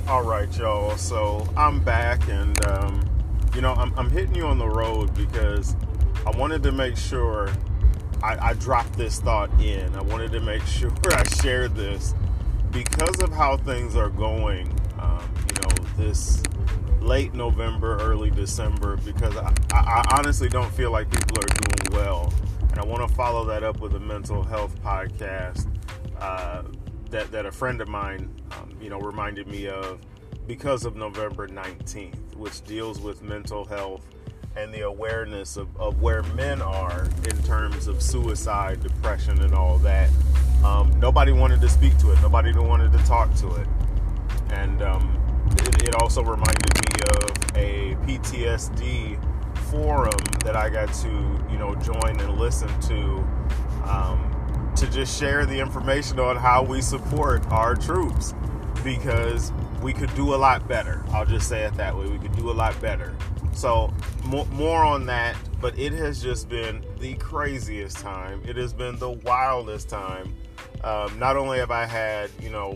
All right, y'all. So I'm back, and I'm hitting you on the road because I wanted to make sure I dropped this thought in. I wanted to make sure I shared this because of how things are going. This late November, early December, because I honestly don't feel like people are doing well, and I want to follow that up with a mental health podcast that a friend of mine, reminded me of because of November 19th, which deals with mental health and the awareness of where men are in terms of suicide, depression, and all that. Nobody wanted to speak to it. Nobody wanted to talk to it. And it also reminded me of a PTSD forum that I got to, join and listen to just share the information on how we support our troops, because we could do a lot better. I'll just say it that way. We could do a lot better. So more on that, but it has just been the craziest time. It has been the wildest time. Not only have I had,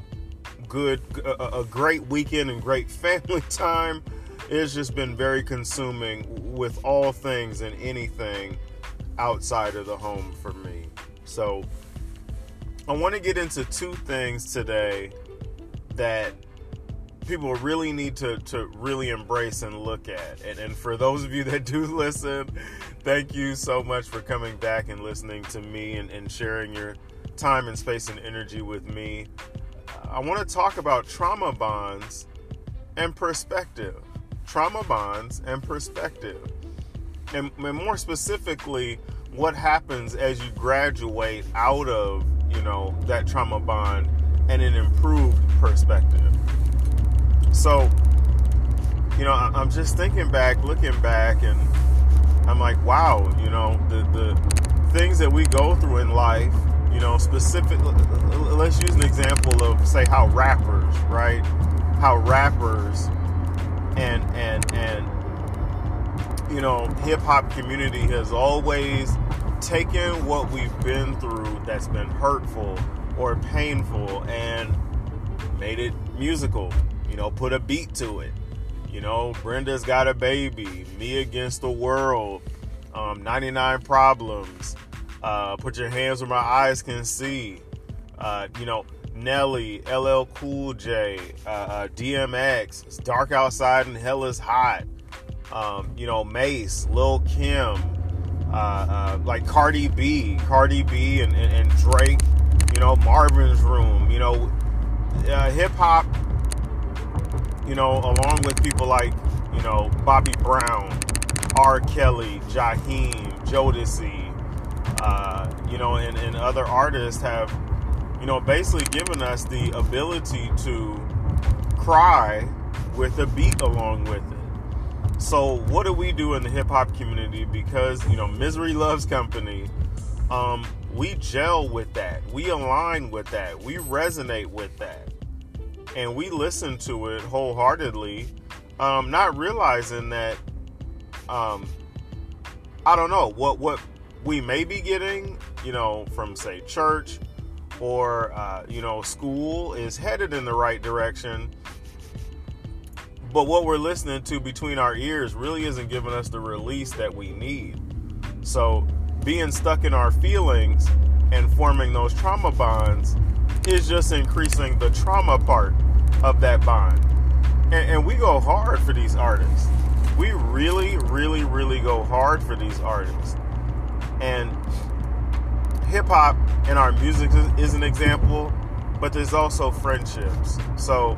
a great weekend and great family time, it's just been very consuming with all things and anything outside of the home for me. So I want to get into two things today that people really need to really embrace and look at. And for those of you that do listen, thank you so much for coming back and listening to me and sharing your time and space and energy with me. I want to talk about trauma bonds and perspective. Trauma bonds and perspective. And more specifically, what happens as you graduate out of, that trauma bond and an improved perspective. So, I'm just thinking back, looking back, and I'm like, wow, the things that we go through in life, specifically, let's use an example of, say, how rappers, right? How rappers and hip-hop community has always taken what we've been through that's been hurtful or painful and made it musical, put a beat to it. Brenda's Got a Baby, Me Against the World, 99 Problems, Put Your Hands Where My Eyes Can See, Nelly, LL Cool J, DMX, It's Dark Outside and Hell is Hot, Mace, Lil Kim, like Cardi B and Drake, Marvin's Room, hip hop, along with people like, Bobby Brown, R. Kelly, Jaheim, Jodeci, and other artists have, basically given us the ability to cry with a beat along with it. So what do we do in the hip-hop community? Because, misery loves company. We gel with that. We align with that. We resonate with that. And we listen to it wholeheartedly, not realizing that, I don't know, what we may be getting, from, say, church or, school is headed in the right direction. But what we're listening to between our ears really isn't giving us the release that we need. So being stuck in our feelings and forming those trauma bonds is just increasing the trauma part of that bond. And we go hard for these artists. We really, really, really go hard for these artists. And hip-hop and our music is an example, but there's also friendships. So,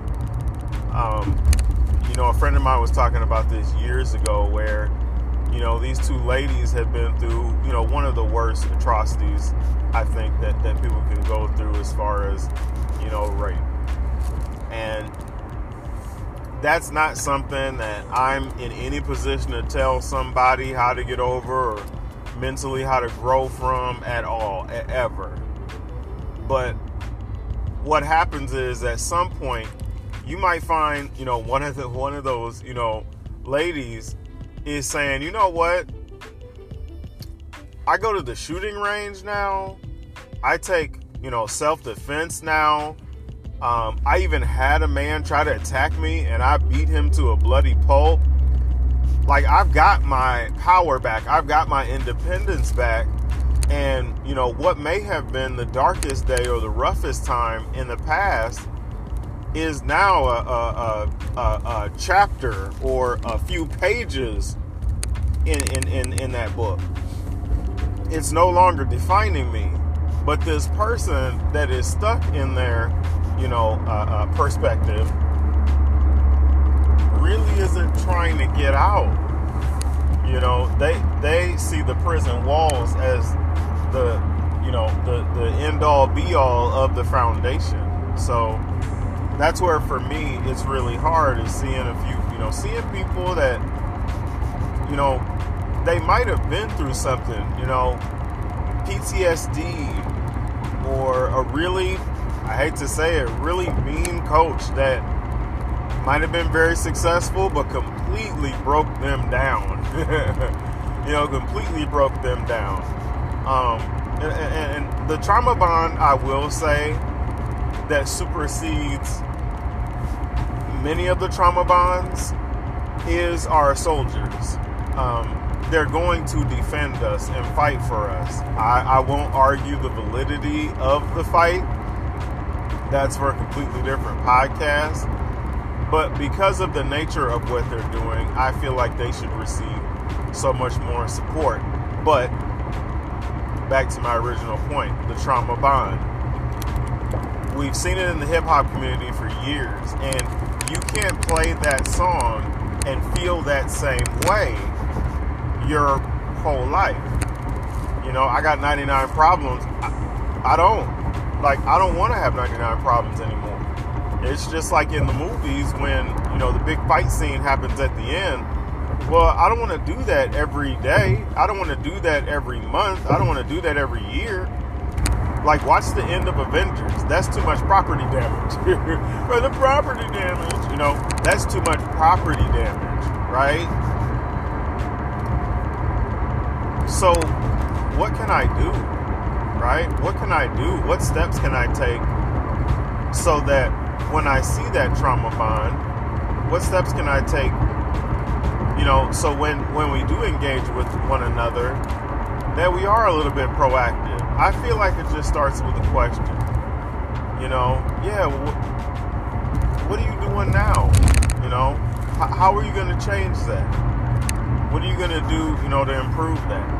a friend of mine was talking about this years ago where, these two ladies had been through, one of the worst atrocities, I think, that people can go through as far as, rape. And that's not something that I'm in any position to tell somebody how to get over or mentally how to grow from at all, ever. But what happens is at some point, you might find, one of those, ladies is saying, you know what? I go to the shooting range now. I take, self-defense now. I even had a man try to attack me, and I beat him to a bloody pulp. Like, I've got my power back. I've got my independence back. And, you know, what may have been the darkest day or the roughest time in the past is now a chapter or a few pages in that book. It's no longer defining me. But this person that is stuck in their, you know, perspective really isn't trying to get out. You know, they see the prison walls as the, you know, the end all be all of the foundation. So that's where, for me, it's really hard, is seeing seeing people that, you know, they might have been through something, you know, PTSD, or a really, I hate to say it, really mean coach that might have been very successful, but completely broke them down. You know, completely broke them down. And the trauma bond, I will say, that supersedes many of the trauma bonds is our soldiers. They're going to defend us and fight for us. I won't argue the validity of the fight. That's for a completely different podcast. But because of the nature of what they're doing, I feel like they should receive so much more support. But back to my original point, the trauma bond. We've seen it in the hip-hop community for years, and you can't play that song and feel that same way your whole life. You know, I got 99 problems. I don't want to have 99 problems anymore. It's just like in the movies when, you know, the big fight scene happens at the end. Well, I don't want to do that every day. I don't want to do that every month. I don't want to do that every year. Like, watch the end of Avengers. That's too much property damage. For the property damage, you know, that's too much property damage, right? So, what can I do, right? What can I do? What steps can I take so that when I see that trauma bond, what steps can I take, you know, so when we do engage with one another, that we are a little bit proactive. I feel like it just starts with a question. You know, yeah, what are you doing now? You know, how are you going to change that? What are you going to do, you know, to improve that?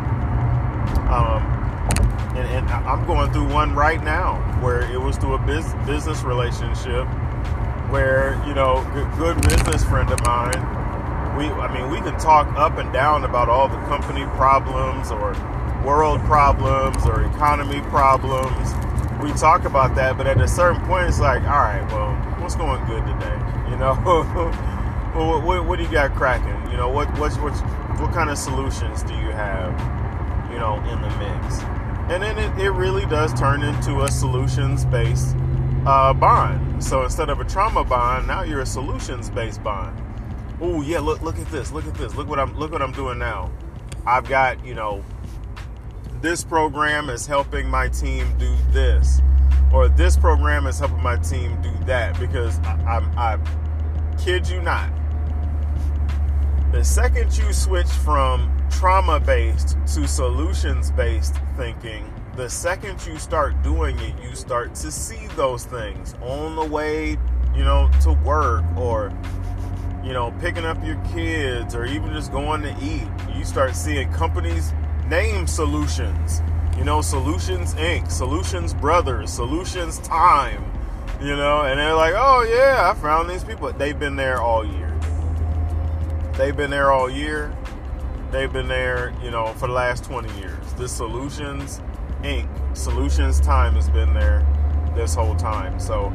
And I'm going through one right now where it was through a business relationship where, you know, good business friend of mine, we can talk up and down about all the company problems or world problems or economy problems. We talk about that, but at a certain point, it's like, all right, well, what's going good today? You know, well, what do you got cracking? You know, what kind of solutions do you have, you know, in the mix? And then it really does turn into a solutions-based bond. So instead of a trauma bond, now you're a solutions-based bond. Oh yeah, look at this. Look what I'm doing now. I've got, you know, this program is helping my team do this, or this program is helping my team do that, because I kid you not, the second you switch from trauma-based to solutions-based thinking, the second you start doing it, you start to see those things on the way, you know, to work, or, you know, picking up your kids, or even just going to eat. You start seeing companies name solutions, you know, Solutions Inc., Solutions Brothers, Solutions Time, you know, and they're like, oh yeah, I found these people. They've been there all year. They've been there, you know, for the last 20 years. This Solutions Inc., Solutions Time has been there this whole time. So,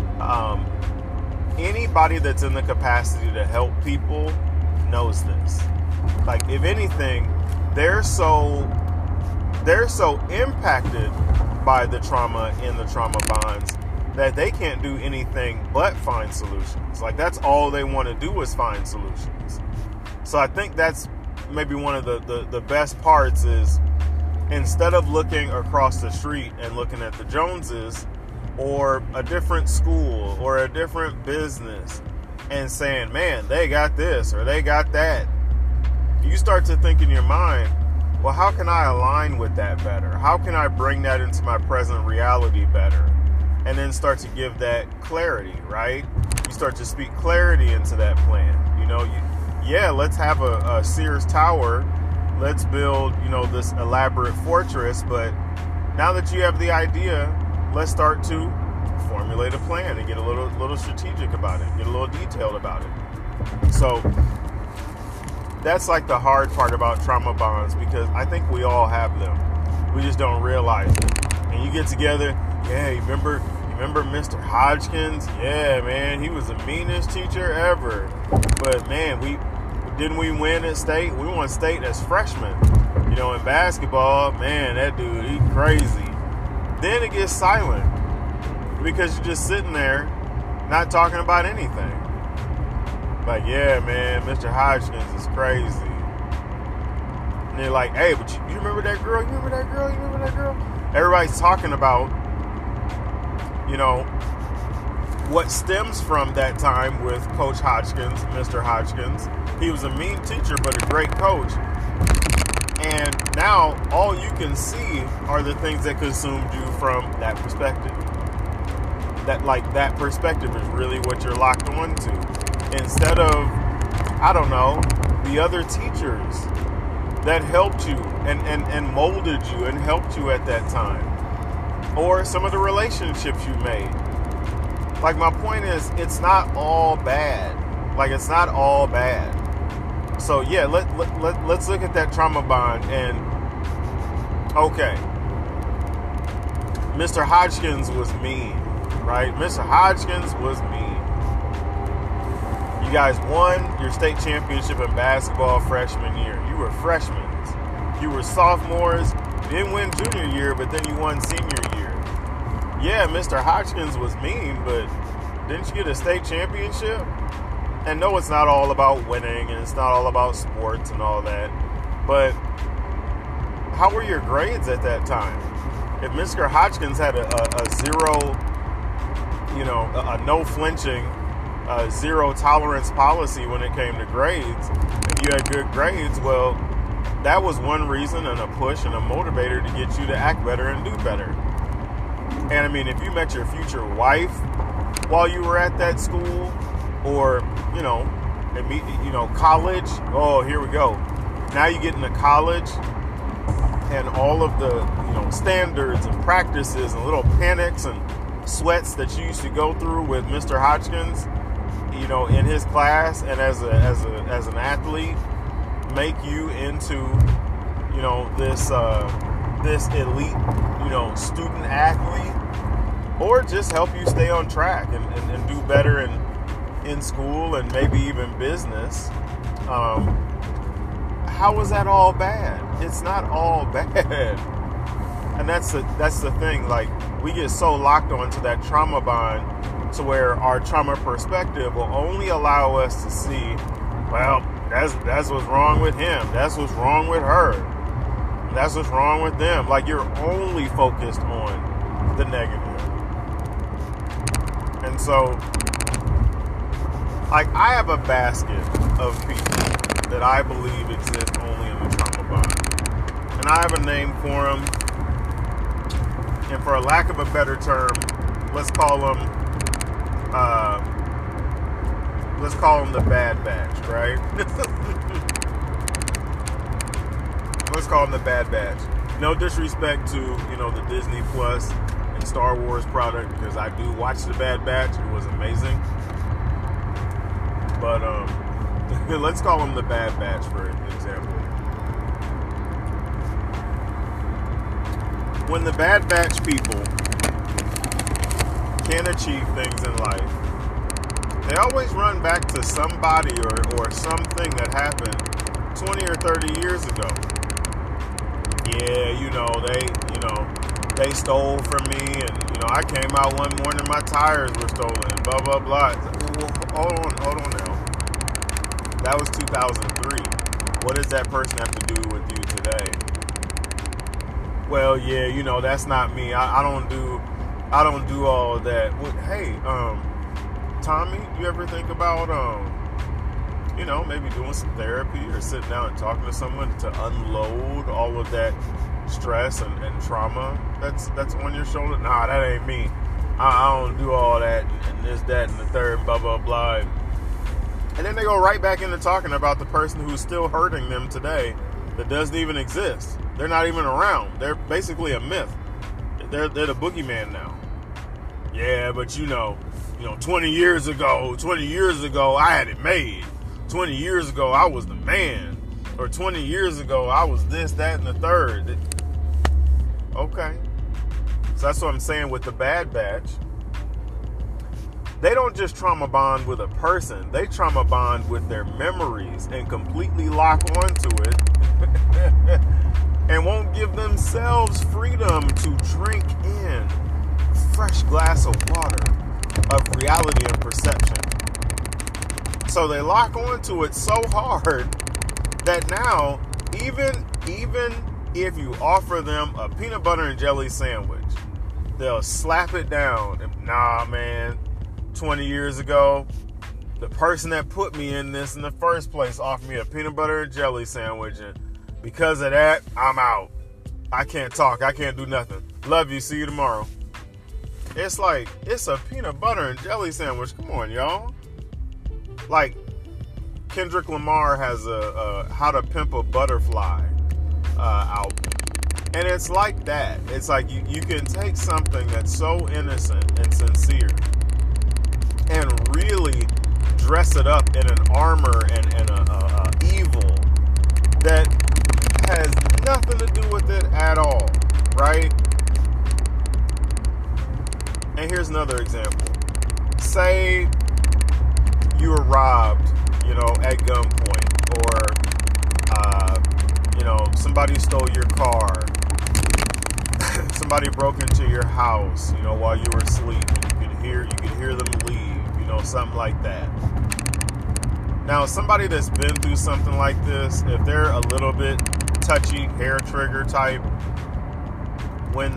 anybody that's in the capacity to help people knows this. Like, if anything, they're so impacted by the trauma in the trauma bonds that they can't do anything but find solutions. Like, that's all they want to do is find solutions. So I think that's maybe one of the best parts is, instead of looking across the street and looking at the Joneses, or a different school or a different business and saying, man, they got this or they got that, you start to think in your mind, well, how can I align with that better? How can I bring that into my present reality better? And then start to give that clarity, right? You start to speak clarity into that plan. Let's have a Sears Tower. Let's build, this elaborate fortress. But now that you have the idea, let's start to formulate a plan and get a little strategic about it, get a little detailed about it. So that's like the hard part about trauma bonds, because I think we all have them. We just don't realize it. And you get together, yeah, you remember Mr. Hodgkins? Yeah, man, he was the meanest teacher ever. But man, we win at state? We won state as freshmen. In basketball, man, that dude, he crazy. Then it gets silent because you're just sitting there not talking about anything. Like, yeah, man, Mr. Hodgkins is crazy. And they're like, hey, but you remember that girl? You remember that girl? You remember that girl? Everybody's talking about, what stems from that time with Coach Hodgkins, Mr. Hodgkins. He was a mean teacher, but a great coach. And now all you can see are the things that consumed you from that perspective. That perspective is really what you're locked onto. Instead of, the other teachers that helped you and molded you and helped you at that time. Or some of the relationships you made. Like, my point is, it's not all bad. It's not all bad. So, yeah, let's look at that trauma bond and, okay, Mr. Hodgkins was mean, right? Mr. Hodgkins was mean. You guys won your state championship in basketball freshman year. You were freshmen. You were sophomores. You didn't win junior year, but then you won senior year. Yeah, Mr. Hodgkins was mean, but didn't you get a state championship? And no, it's not all about winning, and it's not all about sports and all that. But how were your grades at that time? If Mr. Hodgkins had a zero, a no flinching, zero tolerance policy when it came to grades, if you had good grades, well, that was one reason and a push and a motivator to get you to act better and do better. And I mean, if you met your future wife while you were at that school, or, college, oh, here we go. Now you get into college and all of the, standards and practices and little panics and sweats that you used to go through with Mr. Hodgkins, in his class and as an athlete, make you into, this elite, student athlete, or just help you stay on track and do better in school and maybe even business. How is that all bad? It's not all bad. And that's the thing. Like, we get so locked onto that trauma bond to where our trauma perspective will only allow us to see, well, that's what's wrong with him. That's what's wrong with her. That's what's wrong with them. Like, you're only focused on the negative. And so, like, I have a basket of people that I believe exist only in the trauma bond. And I have a name for them. And for a lack of a better term, let's call them the Bad Batch, right? Let's call them the Bad Batch. No disrespect to, the Disney Plus and Star Wars product, because I do watch the Bad Batch. It was amazing. But let's call them the Bad Batch for example. When the Bad Batch people can achieve things in life, they always run back to somebody or something that happened 20 or 30 years ago. Yeah, they stole from me, and, I came out one morning, my tires were stolen, blah, blah, blah. Hold on now. That was 2003. What does that person have to do with you today? Well, yeah, that's not me. I don't do I don't do all that. Hey, Tommy, you ever think about, maybe doing some therapy or sitting down and talking to someone to unload all of that stress and trauma that's on your shoulder? Nah, that ain't me. I don't do all that and this, that, and the third, and blah, blah, blah. And then they go right back into talking about the person who's still hurting them today that doesn't even exist. They're not even around. They're basically a myth. They're the boogeyman now. Yeah, but 20 years ago, I had it made. 20 years ago, I was the man. Or 20 years ago, I was this, that, and the third. Okay. So that's what I'm saying with the Bad Batch. They don't just trauma bond with a person. They trauma bond with their memories and completely lock onto it and won't give themselves freedom to drink in a fresh glass of water of reality and perception. So they lock onto it so hard that now, even if you offer them a peanut butter and jelly sandwich, they'll slap it down. And, nah, man, 20 years ago, the person that put me in this in the first place offered me a peanut butter and jelly sandwich, and because of that, I'm out. I can't talk. I can't do nothing. Love you. See you tomorrow. It's like, it's a peanut butter and jelly sandwich. Come on, y'all. Like, Kendrick Lamar has a How to Pimp a Butterfly album. And it's like that. It's like you can take something that's so innocent and sincere and really dress it up in an armor and a evil that has nothing to do with it at all, right? And here's another example. Say you were robbed, at gunpoint, or, somebody stole your car. Somebody broke into your house, while you were asleep. You could hear them leave, something like that. Now, somebody that's been through something like this, if they're a little bit touchy, hair trigger type, when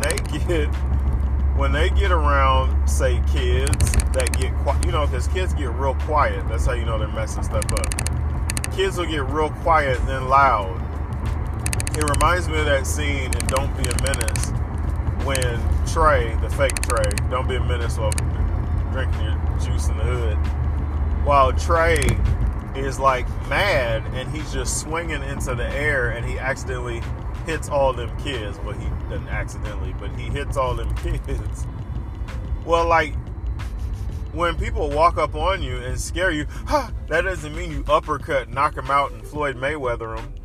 they get around, say, kids that get quiet, because kids get real quiet. That's how you know they're messing stuff up. Kids will get real quiet and then loud. It reminds me of that scene in Don't Be a Menace when Trey, the fake Trey, don't be a menace while drinking your juice in the hood, while Trey is like mad and he's just swinging into the air and he accidentally hits all them kids. Well, he doesn't accidentally, but he hits all them kids. Well, like, when people walk up on you and scare you, that doesn't mean you uppercut, knock them out, and Floyd Mayweather them.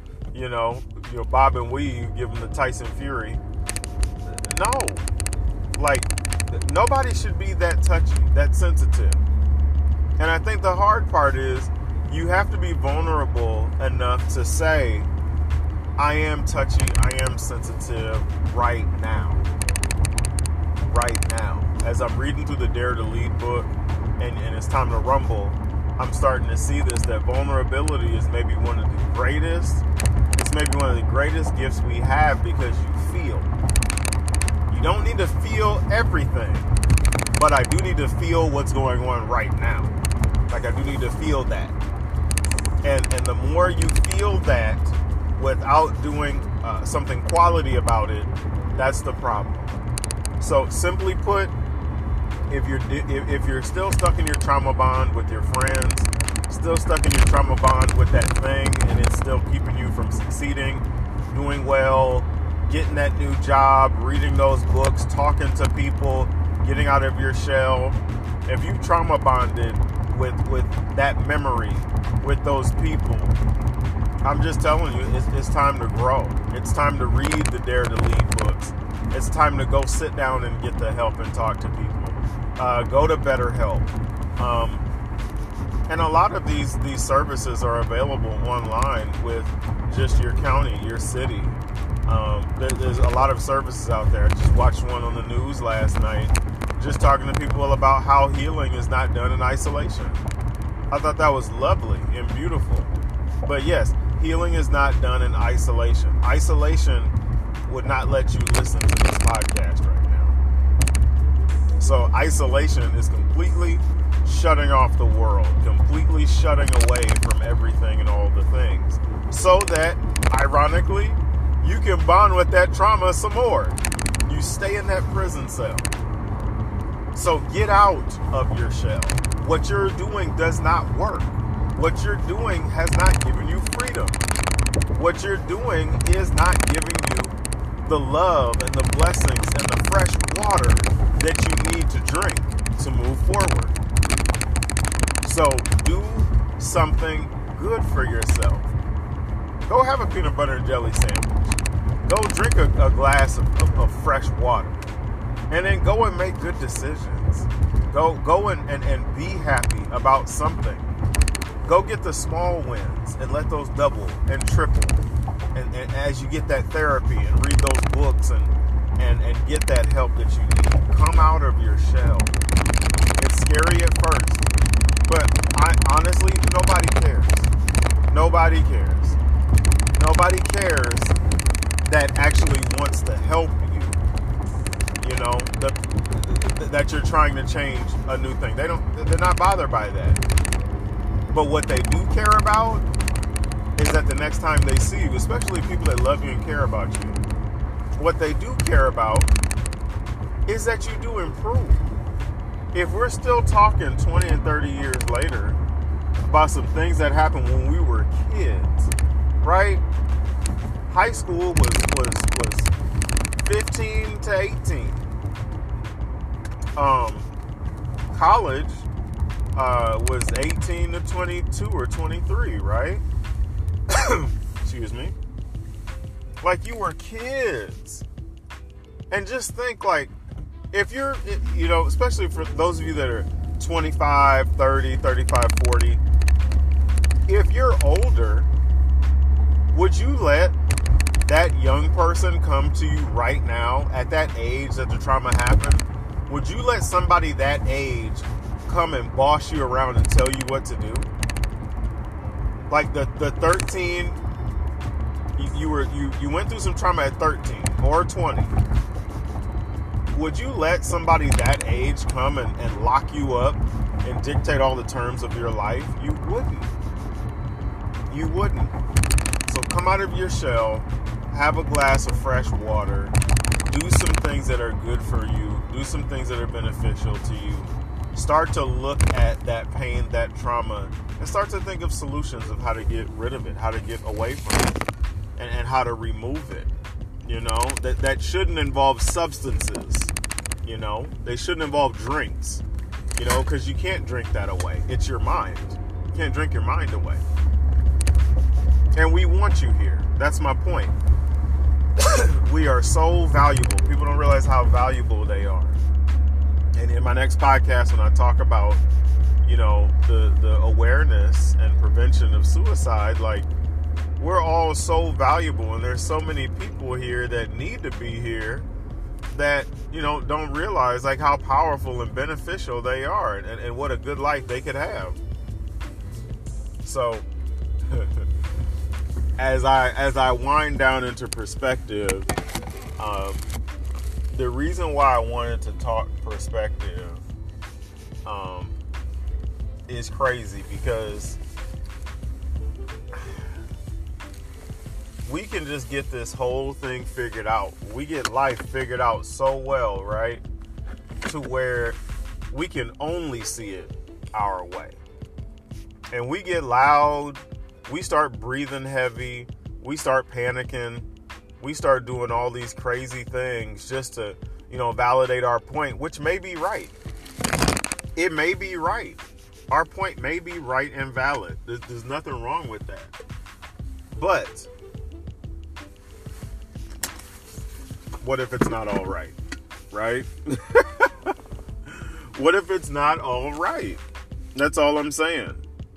Bob and weave, give them the Tyson Fury. No. Like, nobody should be that touchy, that sensitive. And I think the hard part is you have to be vulnerable enough to say, I am touchy, I am sensitive right now. Right now. As I'm reading through the Dare to Lead book and it's time to rumble, I'm starting to see this, that vulnerability is maybe one of the greatest, it's maybe one of the greatest gifts we have, because you feel. You don't need to feel everything, but I do need to feel what's going on right now. Like, I do need to feel that. And the more you feel that without doing something quality about it, that's the problem. So simply put, if you're still stuck in your trauma bond with your friends, still stuck in your trauma bond with that thing, and it's still keeping you from succeeding, doing well, getting that new job, reading those books, talking to people, getting out of your shell, if you trauma bonded with that memory, with those people, I'm just telling you, it's time to grow. It's time to read the Dare to Lead books. It's time to go sit down and get the help and talk to people. Go to BetterHelp. And a lot of these services are available online with just your county, your city. There's a lot of services out there. I just watched one on the news last night, just talking to people about how healing is not done in isolation. I thought that was lovely and beautiful. But yes, healing is not done in isolation. Isolation would not let you listen to this podcast right now. So isolation is completely shutting off the world, completely shutting away from everything and all the things, so that, ironically, you can bond with that trauma some more. You stay in that prison cell. So get out of your shell. What you're doing does not work. What you're doing has not given you freedom. What you're doing is not giving you the love and the blessings and the fresh water that you need to drink to move forward. So do something good for yourself. Go have a peanut butter and jelly sandwich. Go drink a glass of fresh water. And then go and make good decisions. Go and be happy about something. Go get the small wins and let those double and triple. And as you get that therapy and read those books and get that help that you need. Come out of your shell. It's scary at first. But honestly, nobody cares. Nobody cares. Nobody cares that actually wants to help you. You know, that you're trying to change a new thing. They're not bothered by that. But what they do care about is that the next time they see you, especially people that love you and care about you, what they do care about is that you do improve. If we're still talking 20 and 30 years later about some things that happened when we were kids, right? High school was 15 to 18. College was 18 to 22 or 23, right? Excuse me. Like, you were kids. And just think, like, if you're, you know, especially for those of you that are 25, 30, 35, 40, if you're older, would you let that young person come to you right now at that age that the trauma happened? Would you let somebody that age come and boss you around and tell you what to do? Like the 13, you went through some trauma at 13 or 20. Would you let somebody that age come and lock you up and dictate all the terms of your life? You wouldn't. You wouldn't. So come out of your shell, have a glass of fresh water, do some things that are good for you, do some things that are beneficial to you. Start to look at that pain, that trauma, and start to think of solutions of how to get rid of it, how to get away from it, and how to remove it. You know, that shouldn't involve substances. You know, they shouldn't involve drinks. You know, because you can't drink that away. It's your mind. You can't drink your mind away. And we want you here. That's my point. We are so valuable. People don't realize how valuable they are. And in my next podcast, when I talk about, you know, the awareness and prevention of suicide, like, we're all so valuable, and there's so many people here that need to be here that, you know, don't realize, like, how powerful and beneficial they are, and what a good life they could have. So as I wind down into perspective, the reason why I wanted to talk perspective is crazy, because we can just get this whole thing figured out. We get life figured out so well, right? To where we can only see it our way. And we get loud, we start breathing heavy, we start panicking, we start doing all these crazy things just to, you know, validate our point, which may be right. It may be right. Our point may be right and valid. There's nothing wrong with that. But what if it's not all right? Right? What if it's not all right? That's all I'm saying.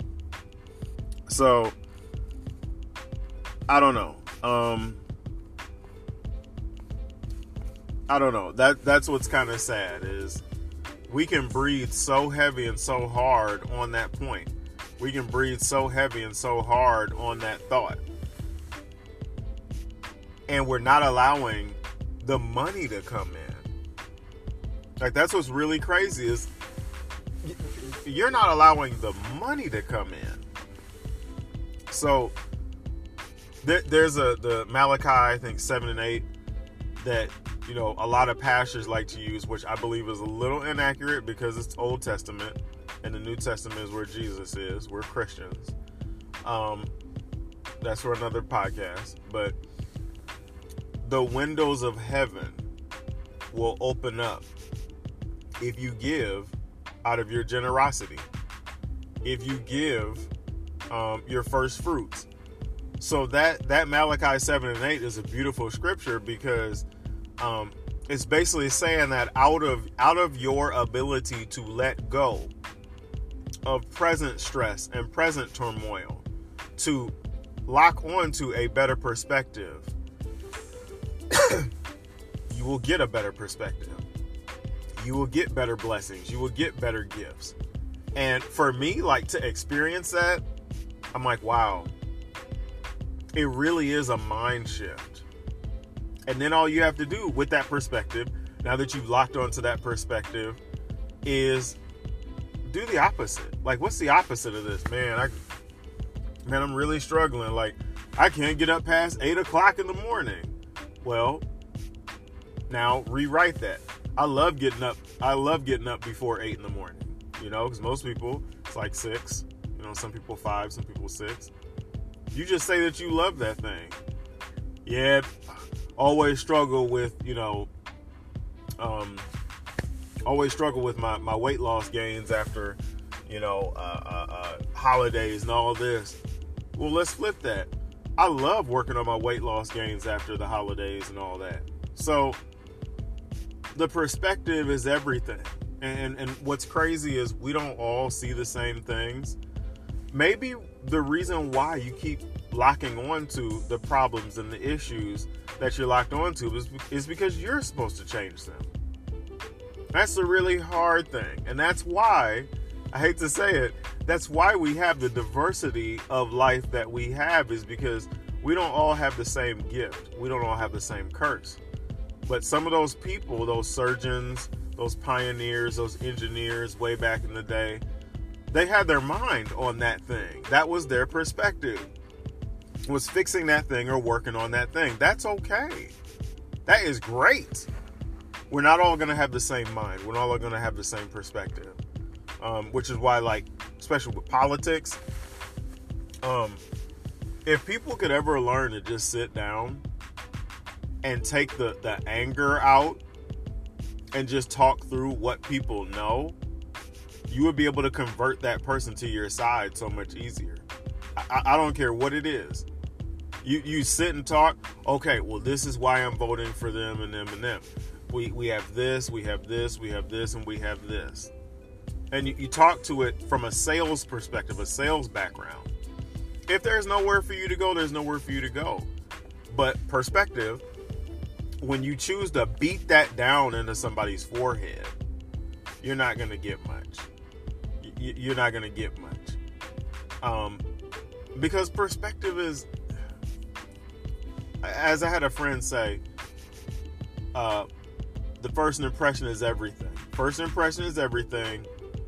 So, I don't know. I don't know. That's what's kind of sad, is we can breathe so heavy and so hard on that point. We can breathe so heavy and so hard on that thought. And we're not allowing the money to come in. Like, that's what's really crazy is you're not allowing the money to come in. So there's the Malachi, I think 7 and 8, that, you know, a lot of pastors like to use, which I believe is a little inaccurate because it's Old Testament and the New Testament is where Jesus is. We're Christians. That's for another podcast. But the windows of heaven will open up if you give out of your generosity, if you give your first fruits. So that Malachi 7 and 8 is a beautiful scripture because it's basically saying that out of your ability to let go of present stress and present turmoil, to lock on to a better perspective, you will get a better perspective. You will get better blessings. You will get better gifts. And for me, like, to experience that, I'm like, wow, it really is a mind shift. And then all you have to do with that perspective, now that you've locked onto that perspective, is do the opposite. Like, what's the opposite of this? Man, I'm really struggling. Like, I can't get up past 8 o'clock in the morning. Well, now rewrite that. I love getting up before 8 in the morning, you know, because most people, it's like 6, you know, some people 5, some people 6. You just say that you love that thing. Yeah, always struggle with, you know, my weight loss gains after, you know, holidays and all this. Well, let's flip that. I love working on my weight loss gains after the holidays and all that. So the perspective is everything. And what's crazy is we don't all see the same things. Maybe the reason why you keep locking onto the problems and the issues that you're locked onto is because you're supposed to change them. That's the really hard thing. And that's why, I hate to say it, that's why we have the diversity of life that we have, is because we don't all have the same gift. We don't all have the same curse. But some of those people, those surgeons, those pioneers, those engineers way back in the day, they had their mind on that thing. That was their perspective, was fixing that thing or working on that thing. That's okay. That is great. We're not all going to have the same mind. We're not all going to have the same perspective. Which is why, like, especially with politics, if people could ever learn to just sit down and take the anger out and just talk through what people know, you would be able to convert that person to your side so much easier. I don't care what it is. You sit and talk, okay, well, this is why I'm voting for them and them and them. We have this, we have this, we have this, and we have this. And you talk to it from a sales perspective, a sales background. If there's nowhere for you to go, there's nowhere for you to go. But perspective, when you choose to beat that down into somebody's forehead, you're not going to get much. You're not going to get much. Because perspective is, as I had a friend say, the first impression is everything. First impression is everything.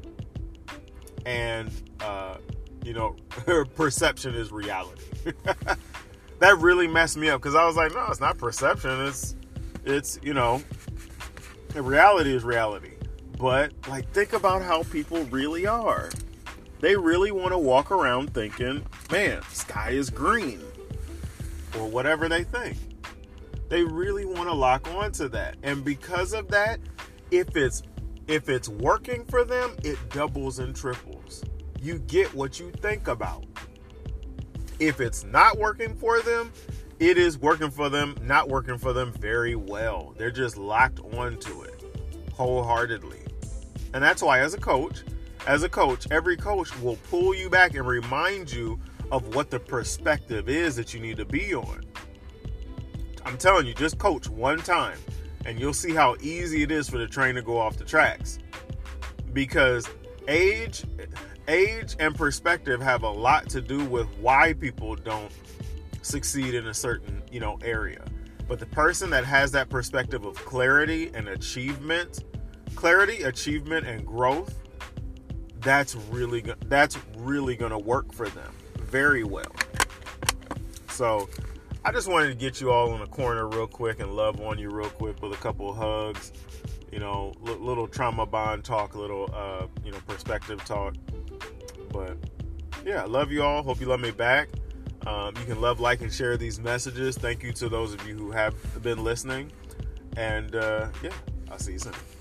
And, perception is reality. That really messed me up because I was like, no, it's not perception. It's reality is reality. But, like, think about how people really are. They really want to walk around thinking, man, sky is green. Or whatever they think. They really want to lock onto that. And because of that, if it's working for them, it doubles and triples. You get what you think about. If it's not working for them, it is working for them, not working for them very well. They're just locked onto it wholeheartedly. And that's why as a coach, every coach will pull you back and remind you of what the perspective is that you need to be on. I'm telling you, just coach one time and you'll see how easy it is for the train to go off the tracks. Because age and perspective have a lot to do with why people don't succeed in a certain, area. But the person that has that perspective of clarity and achievement, clarity, achievement, and growth, that's really going to work for them very well. So I just wanted to get you all in a corner real quick and love on you real quick with a couple of hugs, little trauma bond talk, little perspective talk. But yeah, I love you all. Hope you love me back. You can love, like, and share these messages. Thank you to those of you who have been listening. And I'll see you soon.